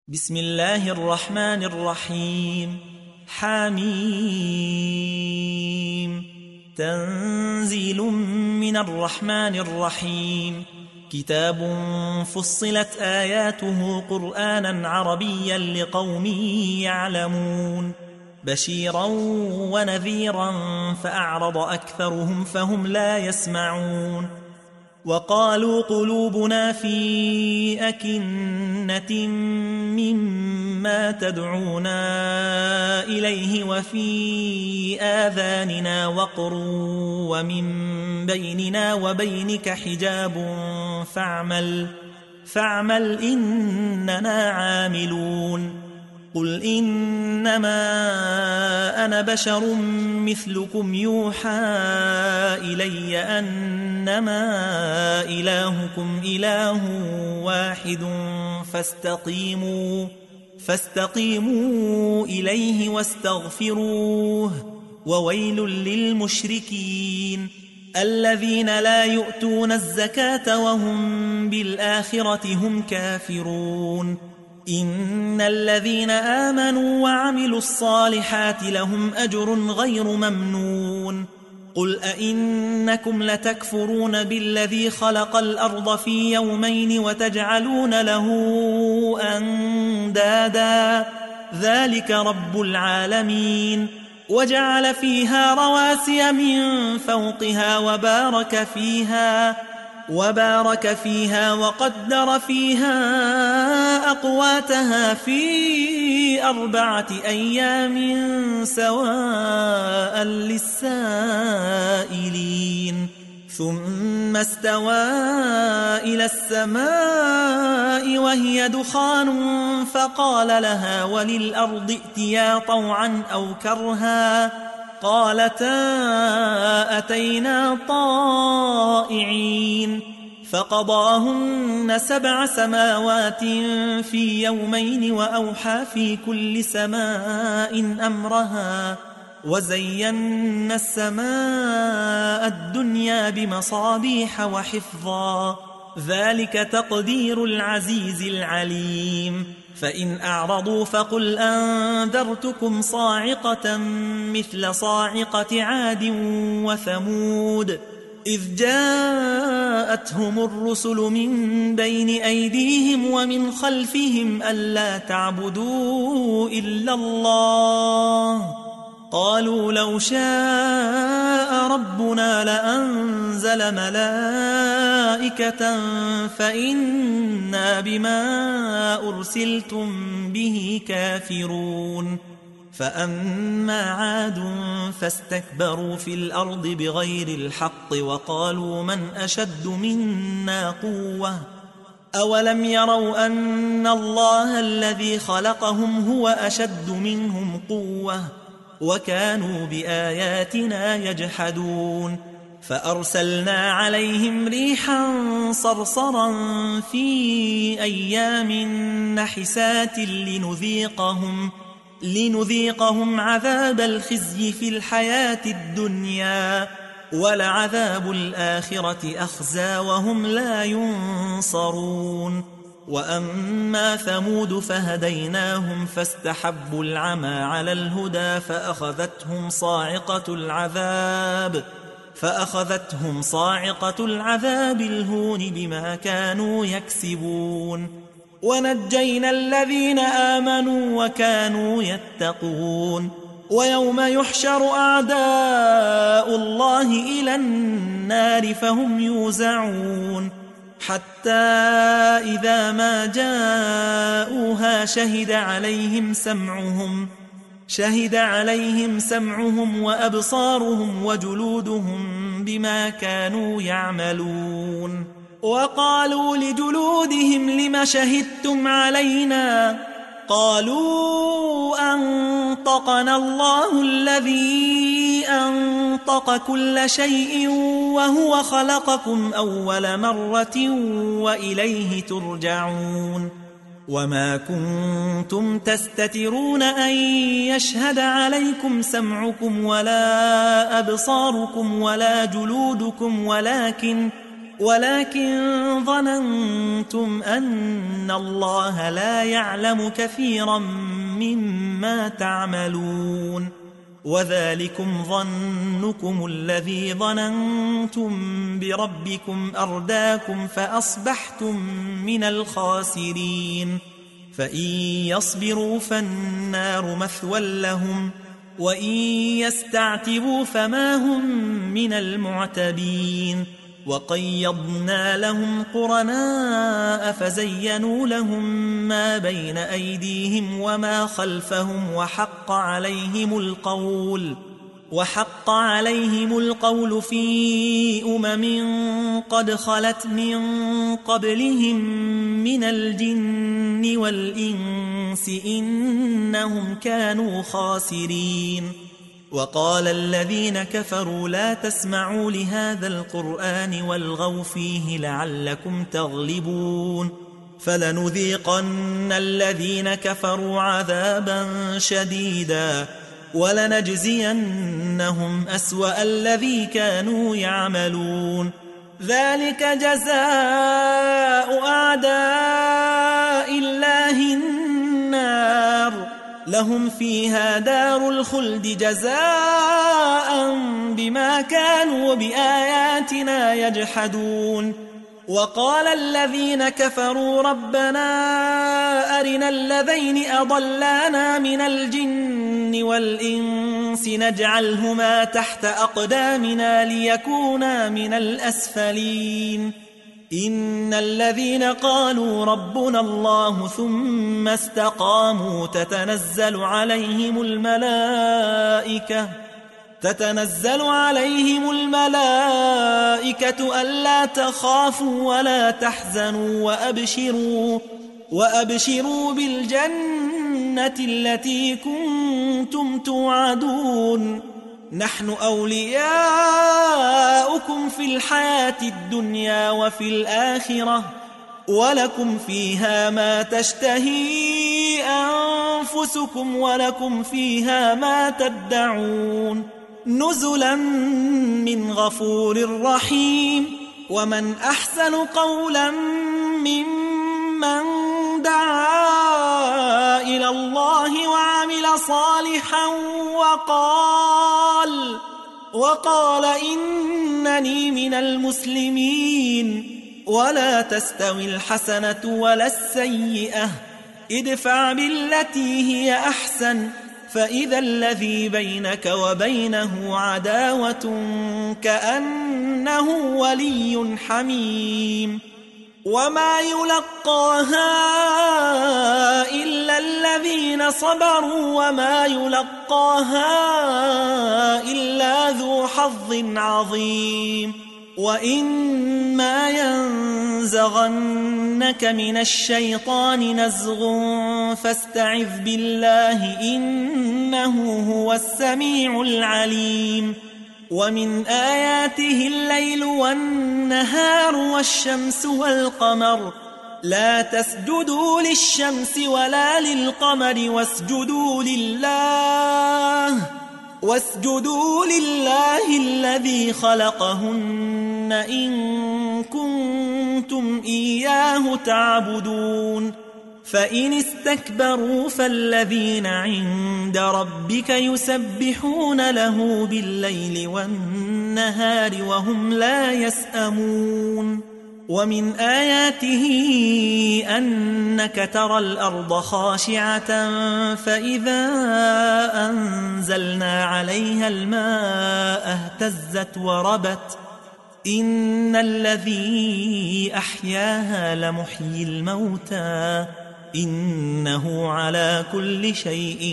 بسم الله الرحمن الرحيم. حميم. تنزيل من الرحمن الرحيم. كتاب فصلت آياته قرآنا عربيا لقوم يعلمون، بشيرا ونذيرا فأعرض أكثرهم فهم لا يسمعون. وقالوا قلوبنا في أكنة مما تدعونا إليه وفي آذاننا وقر ومن بيننا وبينك حجاب فاعمل إننا عاملون. قل إنما أنا بشر مثلكم يوحى إلي أنما إلهكم إله واحد فاستقيموا إليه واستغفروه. وويل للمشركين الذين لا يؤتون الزكاة وهم بالآخرة هم كافرون. إن الذين آمنوا وعملوا الصالحات لهم أجر غير ممنون. قل أئنكم لتكفرون بالذي خلق الأرض في يومين وتجعلون له أندادا ذلك رب العالمين. وجعل فيها رواسي من فوقها وبارك فيها وقدر فيها أقواتها في 4 أيام سواء للسائلين. ثم استوى إلى السماء وهي دخان فقال لها وللأرض ائتيا طوعا أو كرها قالتا أتينا طائعين. فقضاهن 7 سماوات في يومين وأوحى في كل سماء أمرها وزينا السماء الدنيا بمصابيح وحفظا ذلك تقدير العزيز العليم. فإن أعرضوا فقل أنذرتكم صاعقة مثل صاعقة عاد وثمود إذ جاءتهم الرسل من بين أيديهم ومن خلفهم ألا تعبدوا إلا الله قالوا لو شاء ربنا لأنزل ملائكة فإنا بما أرسلتم به كافرون. فأما عاد فاستكبروا في الأرض بغير الحق وقالوا من أشد منا قوة أولم يروا أن الله الذي خلقهم هو أشد منهم قوة وكانوا بآياتنا يجحدون. فأرسلنا عليهم ريحا صرصرا في أيام نحسات لنذيقهم عذاب الخزي في الحياة الدنيا ولعذاب الآخرة أخزى وهم لا ينصرون. وأما ثمود فهديناهم فاستحبوا العمى على الهدى فأخذتهم صاعقة العذاب الهون بما كانوا يكسبون. ونجينا الذين آمنوا وكانوا يتقون. ويوم يحشر أعداء الله إلى النار فهم يوزعون حتى إذا ما جاءوها شهد عليهم سمعهم وأبصارهم وجلودهم بما كانوا يعملون. وقالوا لجلودهم لم شهدتم علينا قالوا أنطقنا الله الذي أنطق كل شيء وهو خلقكم أول مرة وإليه ترجعون. وما كنتم تستترون أن يشهد عليكم سمعكم ولا أبصاركم ولا جلودكم ولكن ظننتم أن الله لا يعلم كثيرا مما تعملون وذلكم ظنكم الذي ظننتم بربكم أرداكم فأصبحتم من الخاسرين فإن يصبروا فالنار مثوى لهم وإن يستعتبوا فما هم من المعتبين وقيضنا لهم قرناء فزينوا لهم ما بين أيديهم وما خلفهم وحق عليهم القول في قد خلت من قبلهم من الجن والإنس إنهم كانوا خاسرين وقال الذين كفروا لا تسمعوا لهذا القرآن والغوا فيه لعلكم تغلبون فلنذيقن الذين كفروا عذابا شديدا ولنجزينهم أسوأ الذي كانوا يعملون ذلك جزاء أعداء الله النار لهم فيها دار الخلد جزاء بما كانوا بآياتنا يجحدون وقال الذين كفروا ربنا أرنا الذين أضلانا من الجن والإنس نجعلهما تحت أقدامنا ليكونا من الأسفلين إن الذين قالوا ربنا الله ثم استقاموا تتنزل عليهم الملائكة ألا تخافوا ولا تحزنوا وأبشروا بالجنة التي كنتم توعدون نحن أولياؤكم في الحياة الدنيا وفي الآخرة ولكم فيها ما تشتهي أنفسكم ولكم فيها ما تدعون نزلا من غفور رحيم ومن أحسن قولا ممن دعا إلى الله وعمل صالحا وقال إنني من المسلمين ولا تستوي الحسنة ولا السيئة ادفع بالتي هي أحسن فإذا الذي بينك وبينه عداوة كأنه ولي حميم وما يلقاها إلا الذين صبروا وما يلقاها إلا ذو حظ عظيم وإما ينزغنك من الشيطان نزغ فاستعذ بالله إنه هو السميع العليم ومن آياته الليل والنهار والشمس والقمر لا تسجدوا للشمس ولا للقمر واسجدوا لله الذي خلقهن إن كنتم إياه تعبدون فإن استكبروا فالذين عند ربك يسبحون له بالليل والنهار وهم لا يسأمون ومن آياته أنك ترى الأرض خاشعة فإذا أنزلنا عليها الماء اهتزت وربت إن الذي أحياها لمحيي الموتى إنه على كل شيء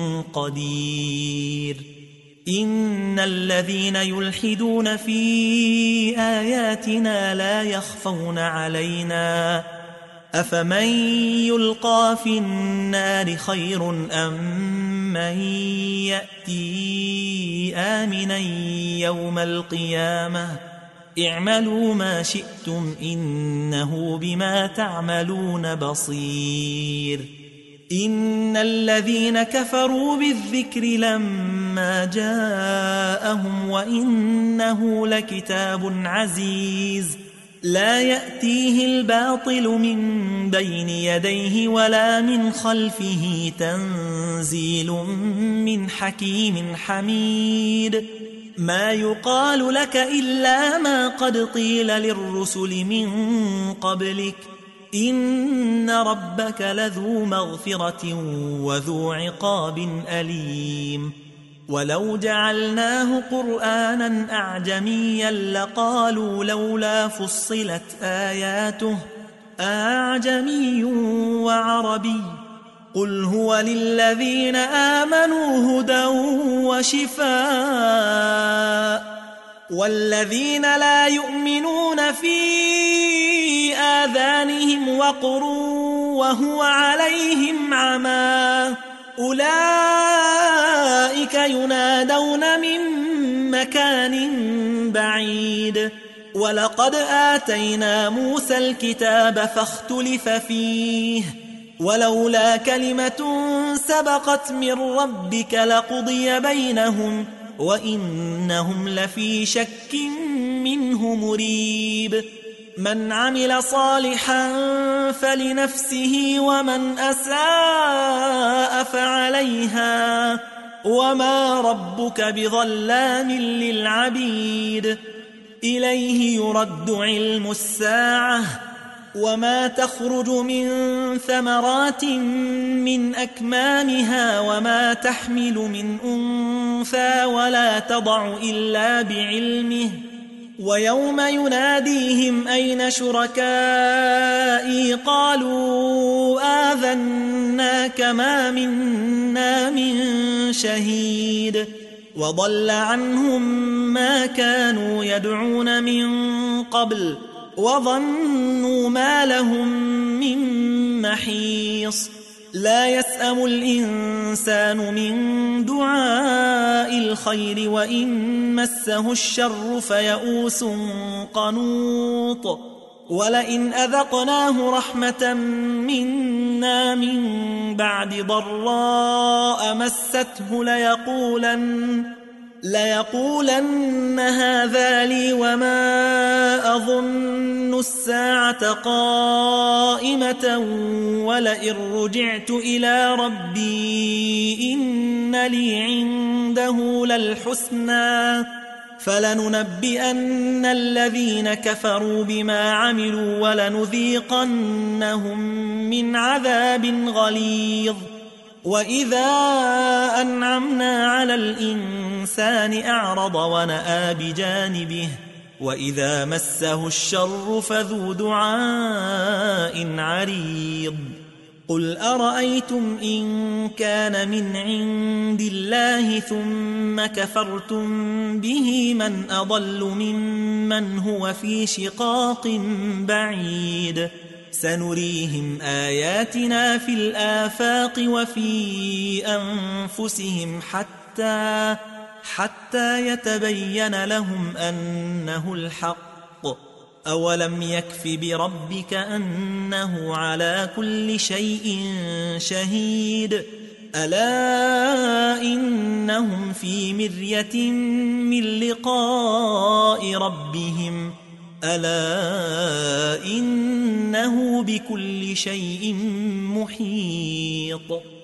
قدير إن الذين يلحدون في آياتنا لا يخفون علينا أفمن يلقى في النار خير أم من يأتي آمنا يوم القيامة اعملوا ما شئتم إنه بما تعملون بصير إن الذين كفروا بالذكر لما جاءهم وإنه لكتاب عزيز لا يأتيه الباطل من بين يديه ولا من خلفه تنزيل من حكيم حميد ما يقال لك إلا ما قد قيل للرسل من قبلك إن ربك لذو مغفرة وذو عقاب أليم ولو جعلناه قرآنا أعجميا لقالوا لولا فصلت آياته أعجمي وعربي قل هو للذين آمنوا هدى وشفاء والذين لا يؤمنون في آذانهم وقر وهو عليهم عمى أولئك ينادون من مكان بعيد ولقد آتينا موسى الكتاب فاختلف فيه ولولا كلمة سبقت من ربك لقضي بينهم وإنهم لفي شك منه مريب من عمل صالحا فلنفسه ومن أساء فعليها وما ربك بظلام للعبيد إليه يرد علم الساعة وما تخرج من ثمرات من أكمامها وما تحمل من أنثى ولا تضع إلا بعلمه ويوم يناديهم أين شركائي قالوا آذناك ما منا من شهيد وضل عنهم ما كانوا يدعون من قبل وظنوا ما لهم من محيص لا يسأم الإنسان من دعاء الخير وإن مسه الشر فيئوس قنوط ولئن أذقناه رحمة منا من بعد ضراء مسته ليقولن هذا لي وما أظن الساعة قائمة ولئن رجعت إلى ربي إن لي عنده للحسنى فلننبئن الذين كفروا بما عملوا ولنذيقنهم من عذاب غليظ وإذا أنعمنا على الإنسان أعرض ونأى بجانبه وإذا مسه الشر فذو دعاء عريض قل أرأيتم إن كان من عند الله ثم كفرتم به من أضل ممن هو في شقاق بعيد سنريهم آياتنا في الآفاق وفي أنفسهم حتى يتبين لهم أنه الحق أولم يكف بربك أنه على كل شيء شهيد ألا إنهم في مرية من لقاء ربهم ألا إنه بكل شيء محيط